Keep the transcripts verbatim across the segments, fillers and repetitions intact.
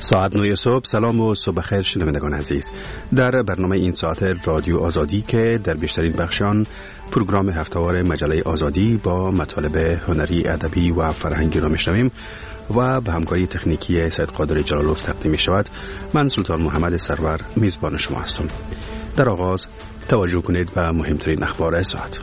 ساعت نه صبح. سلام و صبح خیر شنوندگان عزیز. در برنامه این ساعت رادیو آزادی که در بیشترین بخشان پروگرام هفته‌وار مجله آزادی با مطالب هنری، ادبی و فرهنگی را میشنویم و به همکاری تکنیکی سید قادر جلالوف تقدیم می شود. من سلطان محمد سرور میزبان شما هستم. در آغاز توجه کنید به مهمترین اخبار ساعت.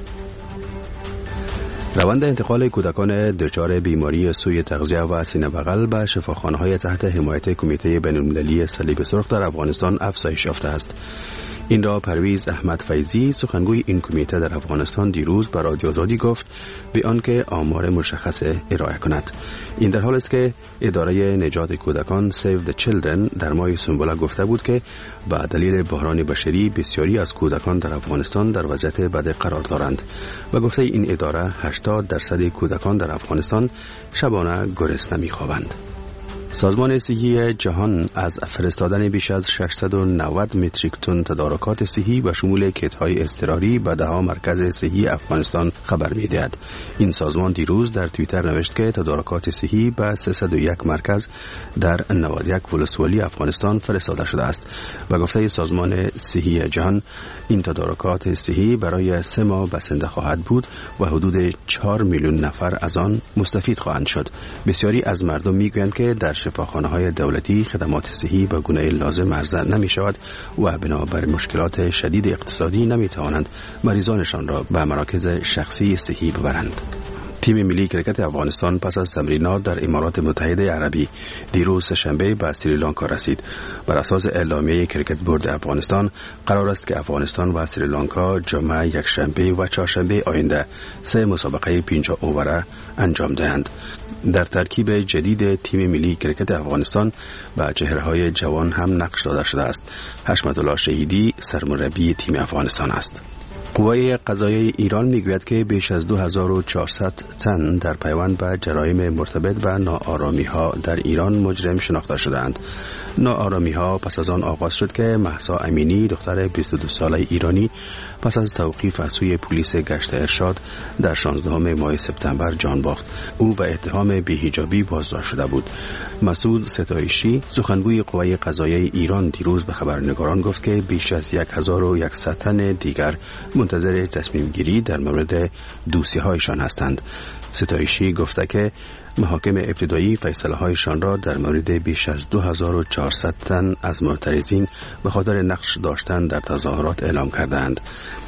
روند انتقال کودکان دچار بیماری سوی تغذیه و سینه بغل به شفاخانه‌های تحت حمایت کمیته بین‌المللی صلیب سرخ در افغانستان افزایش یافته است. این را پرویز احمد فیضی، سخنگوی این کمیته در افغانستان، دیروز به رادیو آزادی گفت به آنکه آمار مشخص ارائه کند. این در حالی است که اداره نجات کودکان Save the Children در ماه سنبله گفته بود که به دلیل بحران بشری بسیاری از کودکان در افغانستان در وضعیت بد قرار دارند و گفته این اداره هشتاد درصد کودکان در افغانستان شبانه گرسنه می‌خوابند. سازمان صحی جهان از فرستادن بیش از ششصد و نود متریک تن تدارکات صحی و شمول کیت‌های اضطراری به ده مرکز صحی افغانستان خبر می‌دهد. این سازمان دیروز در توییتر نوشت که تدارکات صحی به سیصد و یک مرکز در نود و یک ولسوالی افغانستان فرستاده شده است و گفته سازمان صحی جهان این تدارکات صحی برای سه ماه بسنده خواهد بود و حدود چهار میلیون نفر از آن مستفید خواهند شد. بسیاری از مردم میگویند که در شفاخانه‌های دولتی خدمات صحی به گونه لازم عرضه نمی شود و بنابر مشکلات شدید اقتصادی نمی توانند مریضانشان را به مراکز شخصی صحی ببرند. تیم ملی کرکت افغانستان پس از تمرینات در امارات متحده عربی دیروز سه‌شنبه به سریلانکا رسید. بر اساس اعلامیه کرکت بورد افغانستان قرار است که افغانستان و سریلانکا جمعه یکشنبه و چهارشنبه آینده سه مسابقه پنجاه اووره انجام دهند. در ترکیب جدید تیم ملی کرکت افغانستان با چهره‌های جوان هم نقش داده شده است. حشمت الله شهیدی سرمربی تیم افغانستان است. قوای قضاییه ایران میگوید که بیش از دو هزار و چهارصد تن در پیوند به جرایم مرتبط به ناآرامی‌ها در ایران مجرم شناخته شدند. ناآرامی‌ها پس از آن آغاز شد که مهسا امینی، دختر بیست و دو ساله ایرانی، پس از توقیف از سوی پلیس گشت ارشاد در شانزدهم ماه سپتامبر جان باخت. او به اتهام بی‌حجابی بازداشت شده بود. مسعود ستایشی، سخنگوی قوای قضاییه ایران، دیروز به خبرنگاران گفت که بیش از هزار و صد تن دیگر منتظر تصمیم گیری در مورد دوسیه هایشان هستند. ستایشی گفته که محاکم ابتدایی فیصله هایشان را در مورد بیش از دو هزار و چهارصد تن از معترضین به خاطر نقش داشتن در تظاهرات اعلام کردند.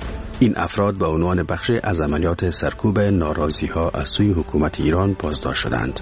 این افراد به عنوان بخش از عملیات سرکوب ناراضی ها از سوی حکومت ایران بازداشت شدند.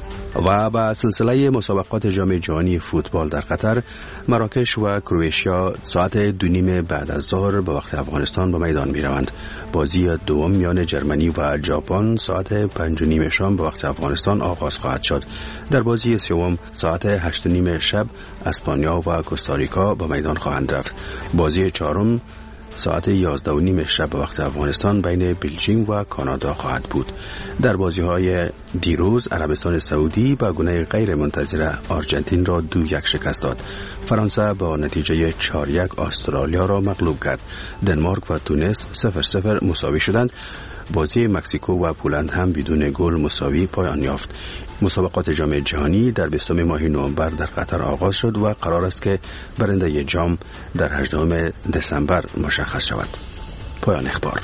و با سلسله مسابقات جام جهانی فوتبال در قطر، مراکش و کرواتیا ساعت دو نیم بعد از ظهر به وقت افغانستان به میدان می روند. بازی دوم میان جرمنی و ژاپن ساعت پنج و نیم شام به وقت افغانستان آغاز خواهد شد. در بازی سوم ساعت هشت و نیم شب اسپانیا و کوستاریکا به میدان خواهند رفت. بازی چهارم ساعت یازده و نیم شب وقت افغانستان بین بلژیک و کانادا خواهد بود. در بازی‌های دیروز عربستان سعودی با گونه غیر منتظره آرژانتین را دو یک شکست داد. فرانسه با نتیجه چهار یک استرالیا را مغلوب کرد. دنمارک و تونس صفر صفر مساوی شدند. بازی مکزیکو و پولند هم بدون گل مساوی پایان یافت. مسابقات جام جهانی در بیستم ماه نوامبر در قطر آغاز شد و قرار است که برنده جام در هجدهم دسامبر مشخص شود. پایان اخبار.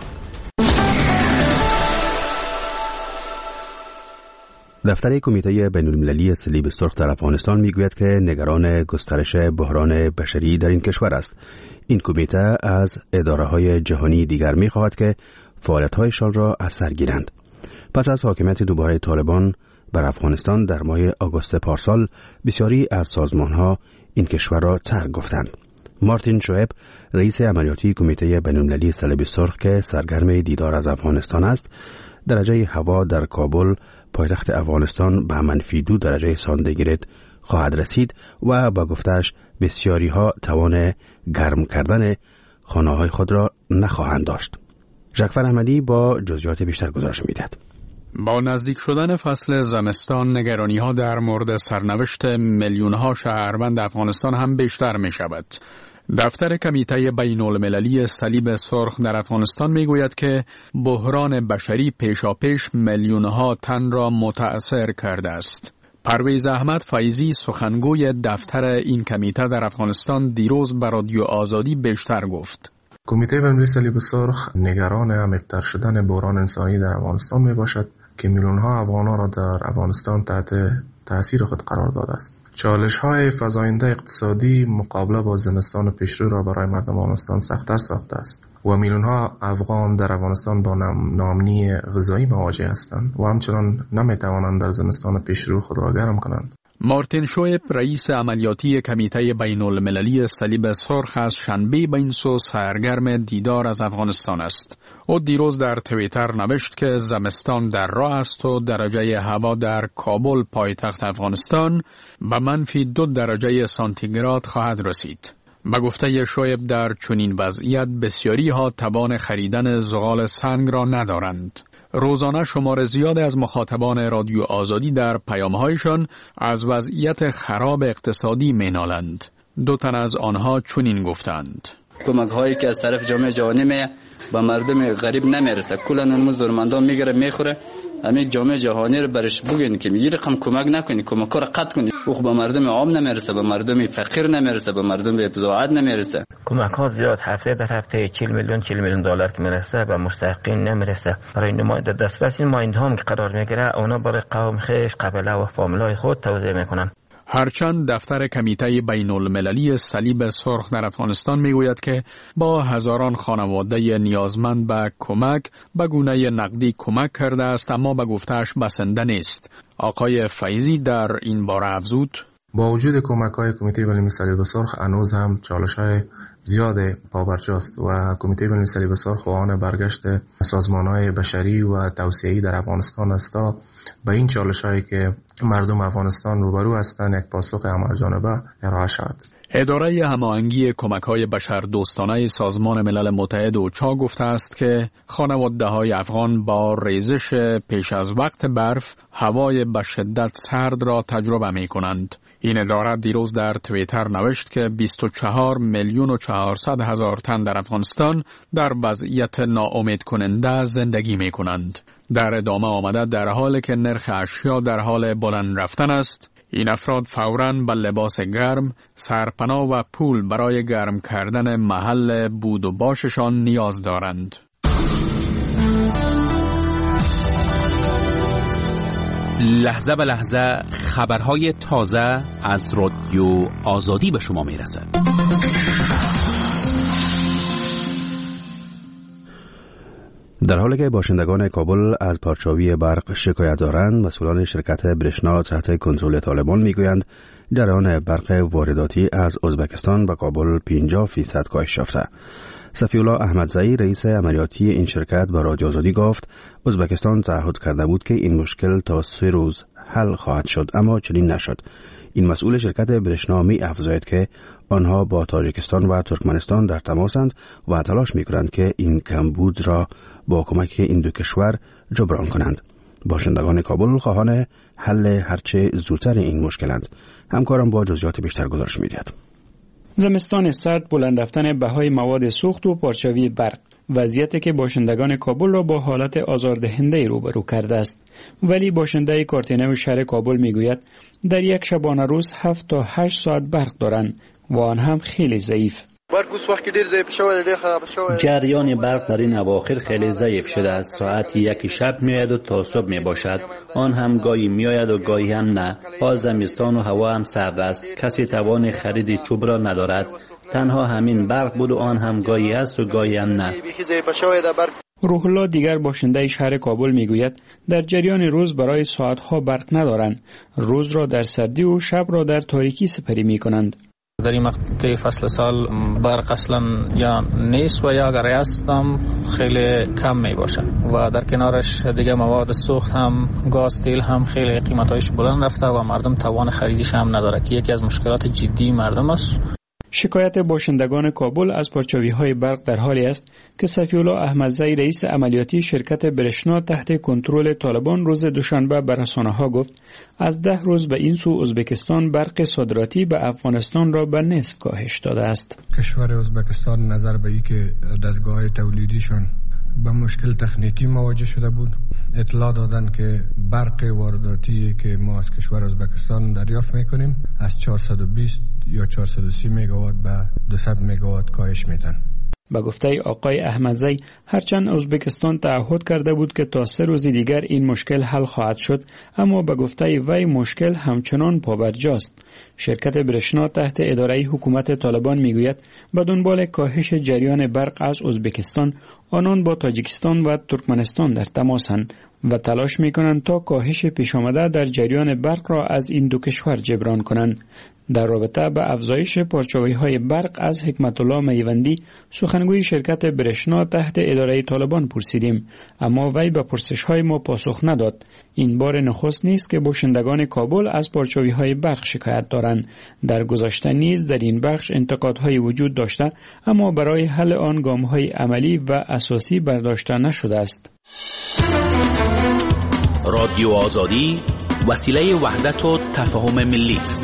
دفتر کمیته بین‌المللی صلیب سرخ در افغانستان میگوید که نگران گسترش بحران بشری در این کشور است. این کمیته از اداره‌های جهانی دیگر می‌خواهد که فعالیت‌هایشان را از سر گیرند. پس از حاکمیت دوباره طالبان بر افغانستان در ماه آگوست پارسال، بسیاری از سازمان‌ها این کشور را ترک گفتند. مارتین شعیب، رئیس عملیاتی کمیته بین‌المللی صلیب سرخ که سرگرم دیدار از افغانستان است، درجه هوا در کابل، پایتخت افغانستان، به منفی دو درجه سانتیگراد خواهد رسید و با گفتش بسیاری ها توان گرم کردن خانه های خود را نخواهند داشت. جعفر احمدی با جزئیات بیشتر گزارش می‌دهد. با نزدیک شدن فصل زمستان، نگرانی‌ها در مورد سرنوشت میلیون‌ها شهروند افغانستان هم بیشتر می‌شود. دفتر کمیته بین‌المللی صلیب سرخ در افغانستان میگوید که بحران بشری پیشاپیش میلیون‌ها تن را متأثر کرده است. پرویز احمد فیضی سخنگوی دفتر این کمیته در افغانستان دیروز به رادیو آزادی بیشتر گفت. کمیته بین‌المللی صلیب سرخ نگران عمیق‌تر شدن بحران انسانی در افغانستان می باشد که میلیون‌ها افغان‌ها را در افغانستان تحت تأثیر خود قرار داده است. چالش‌های فزاینده اقتصادی مقابله با زمستان پیشرو را برای مردم افغانستان سخت‌تر ساخته است و میلیون‌ها افغان در افغانستان با ناامنی غذایی مواجه هستند و همچنان نمی‌توانند در زمستان پیشرو خود را گرم کنند. مارتین شویب رئیس عملیاتی کمیته بین المللی صلیب سرخ از شنبه به این سو سرگرم دیدار از افغانستان است. او دیروز در توییتر نوشت که زمستان در راه است و درجه هوا در کابل پایتخت افغانستان به منفی دو درجه سانتیگراد خواهد رسید. به گفته شویب در چنین وضعیت بسیاری ها توان خریدن زغال سنگ را ندارند. روزانه شمار زیادی از مخاطبان رادیو آزادی در پیام‌هایشان از وضعیت خراب اقتصادی می‌نالند. دو تن از آنها چنین گفتند: کمک‌هایی که از طرف جامعه جهانی می به مردم غریب نمیرسه، کلاً اون مزدورمندان میگیره میخوره. همین جامعه جهانی رو برش بگین که یه رقم کمک نکنی، کمک رو قطع کنی. او به مردم عام نمیرسه، به مردم فقیر نمیرسه، به مردم بزاعت نمیرسه. کمک ها زیاد هفته در هفته چهل میلیون چهل میلیون دلار که میرسه به مستحقین نمیرسه. برای نماینده دسترس این مایند هم که قرار میگیره اونا برای قوم خیش قبیله و فامیلای خود توزیع میکنن. هرچند دفتر کمیته بین المللی صلیب سرخ در افغانستان میگوید که با هزاران خانواده نیازمند به کمک به گونه نقدی کمک کرده است، اما به گفتهش بسنده نیست. آقای فیضی در این باره افزود: با وجود کمک‌های کمیته بین‌المللی صلیب سرخ هنوز هم چالش‌های زیاد پابرجاست و کمیته بین‌المللی صلیب سرخ خواهان برگشت سازمان‌های بشری و توسعه‌ای در افغانستان است تا به این چالش‌هایی که مردم افغانستان روبرو هستند یک پاسخ همه‌جانبه ارائه شود. اداره هماهنگی کمک‌های بشردوستانه سازمان ملل متحد اوچا گفته است که خانواده‌های افغان با ریزش پیش از وقت برف هوای به شدت سرد را تجربه می‌کنند. این اداره دیروز در توییتر نوشت که بیست و چهار میلیون و چهارصد هزار تن در افغانستان در وضعیت ناامید کننده زندگی می کنند. در ادامه آمده در حالی که نرخ اشیا در حال بلند رفتن است، این افراد فوراً به لباس گرم، سرپناه و پول برای گرم کردن محل بود و باششان نیاز دارند. لحظه به لحظه خبرهای تازه از رادیو آزادی به شما میرسد. در حالی که باشندگان کابل از پارچاوی برق شکایت دارند، مسئولان شرکت برشنا تحت کنترل طالبان میگویند جریان برق وارداتی از ازبکستان به کابل پنجاه فیصد کاهش یافته. صفی‌الله احمدزئی رئیس عملیاتی این شرکت به رادیو آزادی گفت ازبکستان تعهد کرده بود که این مشکل تا سه روز حل خواهد شد، اما چنین نشد. این مسئول شرکت برشنا می افزاید که آنها با تاجیکستان و ترکمنستان در تماسند و تلاش می کنند که این کمبود را با کمک این دو کشور جبران کنند. باشندگان کابل خواهان حل هرچه زودتر این مشکلند. همکارم با جزئیات بیشتر گزارش می‌دهد. زمستان سرد، بلند رفتن بهای مواد سوخت و پارچاوی برق، وضعیتی که باشندگان کابل را با حالت آزاردهنده روبرو کرده است. ولی باشنده کارتینه و شهر کابل میگوید در یک شبانه روز هفت تا هشت ساعت برق دارند و آن هم خیلی ضعیف. جریان برق در این اواخر خیلی ضعیف شده است. ساعت یک شب میآید و تا صبح می باشد. آن هم گاهی میآید و گاهی هم نه. حال زمستان و هوا هم سرد است. کسی توان خرید چوب را ندارد. تنها همین برق بود و آن هم گاهی است و گاهی هم نه. روح الله دیگر باشنده شهر کابل میگوید در جریان روز برای ساعتها برق ندارند. روز را در سردی و شب را در تاریکی سپری می کنند. در این مقطع فصل سال برق اصلا یا نیست و یا اگر است هم خیلی کم می باشه و در کنارش دیگه مواد سوخت هم گاز تیل هم خیلی قیمتایش بلند رفته و مردم توان خریدش هم نداره که یکی از مشکلات جدی مردم است. شکایت باشندگان کابل از پارچاوی‌های برق در حالی است که صفی‌الله احمدزئی رئیس عملیاتی شرکت برشنا تحت کنترل طالبان روز دوشنبه به رسانه‌ها گفت از ده روز به این سو ازبکستان برق صادراتی به افغانستان را به نصف کاهش داده است. کشور ازبکستان نظر به اینکه دستگاه تولیدیشان به مشکل تکنیکی مواجه شده بود. اطلاع دادن که برق وارداتی که ما از کشور ازبکستان دریافت میکنیم از چهارصد و بیست یا چهارصد و سی مگاوات به دویست مگاوات کاهش میدن. به گفته آقای احمدزی، هرچند ازبکستان تعهد کرده بود که تا سه روز دیگر این مشکل حل خواهد شد، اما به گفته وی مشکل همچنان پابرجاست. شرکت برشنا تحت اداره حکومت طالبان میگوید به دنبال کاهش جریان برق از ازبکستان، آنان با تاجیکستان و ترکمنستان در تماسند و تلاش میکنند تا کاهش پیش آمده در جریان برق را از این دو کشور جبران کنند. در رابطه به افزایش پارچه‌های برق از حکمت الله میوندی، سخنگوی شرکت برشنا تحت اداره طالبان پرسیدیم، اما وی به پرسش‌های ما پاسخ نداد. این بار نخست نیست که باشندگان کابل از پارچه‌های برق شکایت دارند. در گذشته نیز در این بخش انتقادهای وجود داشته، اما برای حل آن گام‌های عملی و اساسی برداشته نشده است. رادیو آزادی وسیله وحدت و تفاهم ملی است.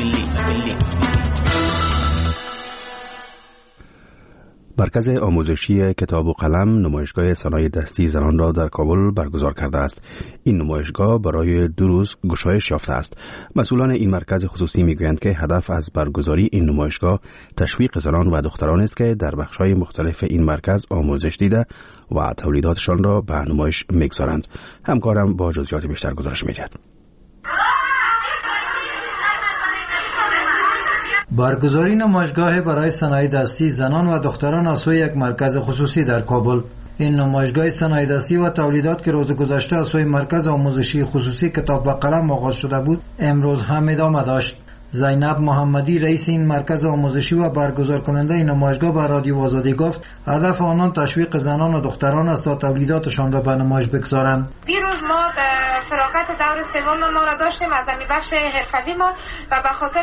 مرکز آموزشی کتاب و قلم نمایشگاه صنایع دستی زنان را در کابل برگزار کرده است. این نمایشگاه برای دو روز گشایش یافته است. مسئولان این مرکز خصوصی میگویند که هدف از برگزاری این نمایشگاه تشویق زنان و دختران است که در بخش‌های مختلف این مرکز آموزش دیده و تولیداتشان را به نمایش میگذارند. همکارم با جزئیات بیشتر گزارش می‌دهد. برگزاری نمایشگاه برای صنایع دستی زنان و دختران از سوی یک مرکز خصوصی در کابل. این نمایشگاه صنایع دستی و تولیدات که روز گذشته از سوی مرکز آموزشی خصوصی کتاب و قلم آغاز شده بود، امروز هم ادامه داشت. زینب محمدی رئیس این مرکز آموزشی و برگزار کننده این نمایشگاه به رادیو آزادی گفت هدف آنان تشویق زنان و دختران است تا تولیداتشان را به نمایش بگذارند. دیروز ما فراغت دور سوم ما را داشتیم از همین بخش حرفوی ما و به خاطر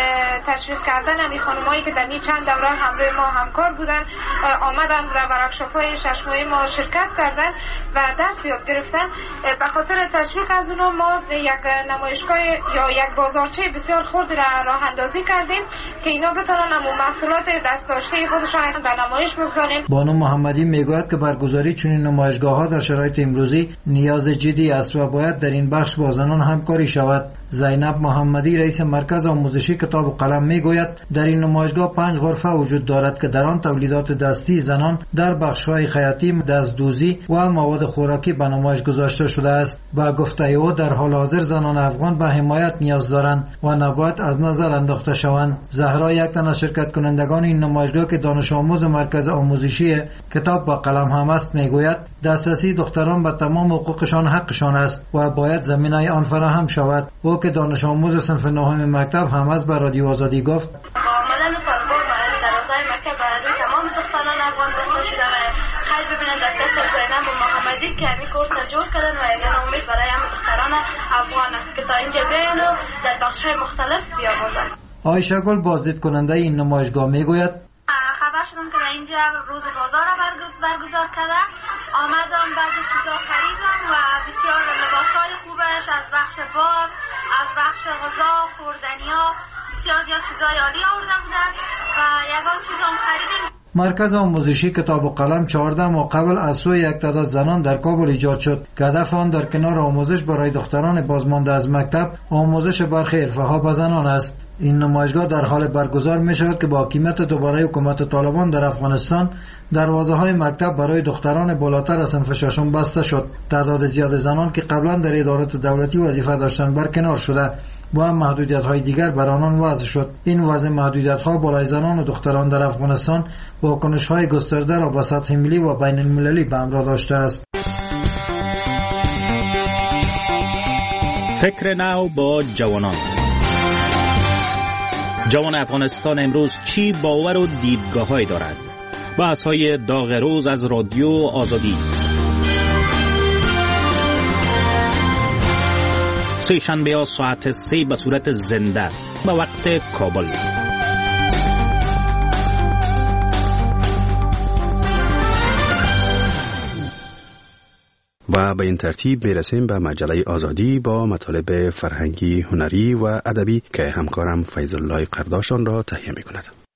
تشویق کردن همین خانمایی که در این چند دوره همراه ما همکار بودن آمدن و ورکشاپ‌های شش ماهه ما شرکت کردن و درس یاد گرفتن. به خاطر تشویق از اونها ما یک نمایشگاه یا یک بازارچه بسیار خرد را راه اندازی کردیم که اینا بتونن همون محصولات دست داشته خودشان به نمایش بگذاریم. بانو محمدی میگوید که برگزاری چنین نمایشگاه‌ها در شرایط امروزی نیاز جدی است و باید در این بخش با زنان همکاری شود. زینب محمدی رئیس مرکز آموزشی کتاب و قلم میگوید در این نمایشگاه پنج غرفه وجود دارد که در آن تولیدات دستی زنان در بخش‌های خیاطی، دستدوزی و مواد خوراکی به نمایش گذاشته شده است. با گفته او در حال حاضر زنان افغان به حمایت نیاز دارند و نباید از نظر انداخته شوند. زهرا یک تن از شرکت کنندگان این نمایشگاه که دانش آموز مرکز آموزشی کتاب و قلم هم است میگوید دسترسی دختران به تمام حقوقشان حقشان است و باید زمینه آن فراهم شود. او که دانش آموز صنف نهم مکتب هم از بر رادیو آزادی گفت آمدن طالبان و درازای مکتب برای تمام دختران افغان بسته شده و خیلی ببینن در دست زینب محمدی که همین کورس جور کردن و اگر امید برای همه دختران افغان است که تا اینجا بیان و در بخش‌های مختلف بیاموزند. عایشه گل بازدید کننده این نمایشگاه میگوید خبر شدم که اینجا روز بازار را برگزار کردم، آمدم بعضی چیزا خریدم و بسیار لباسای خوبش از بخش باز، از بخش غذا، خوردنیا، بسیار زیاد چیزای عالی آورده بودن و یگان چیزام خریدیم. مرکز آموزشی کتاب و قلم چهارده ماه قبل از سوی یک تعداد زنان در کابل ایجاد شد که هدف آن در کنار آموزش برای دختران بازمانده از مکتب آموزش برخی حرفه‌ها به زنان است. این نمایشگاه در حال برگزار می شود که با حاکمیت دوباره حکومت طالبان در افغانستان دروازه‌های مکتب برای دختران بالاتر از صنف ششم بسته شد. تعداد زیاد زنان که قبلا در ادارات دولتی وظیفه داشتند برکنار شده و هم محدودیت‌های دیگر بر آنان وضع شد. این وضع محدودیت‌ها بالای زنان و دختران در افغانستان واکنش‌های گسترده را به سطح ملی و بین المللی به همراه داشته است. فکر نو با جوانان. جوان افغانستان امروز چی باور و دیدگاه‌هایی دارد؟ بحث‌های داغ روز از رادیو آزادی. سه شنبه ها ساعت سه به صورت زنده به وقت کابل. و به این ترتیب میرسیم به مجله آزادی با مطالب فرهنگی، هنری و ادبی که همکارم فیض الله قرداشان را تهیه می‌کند.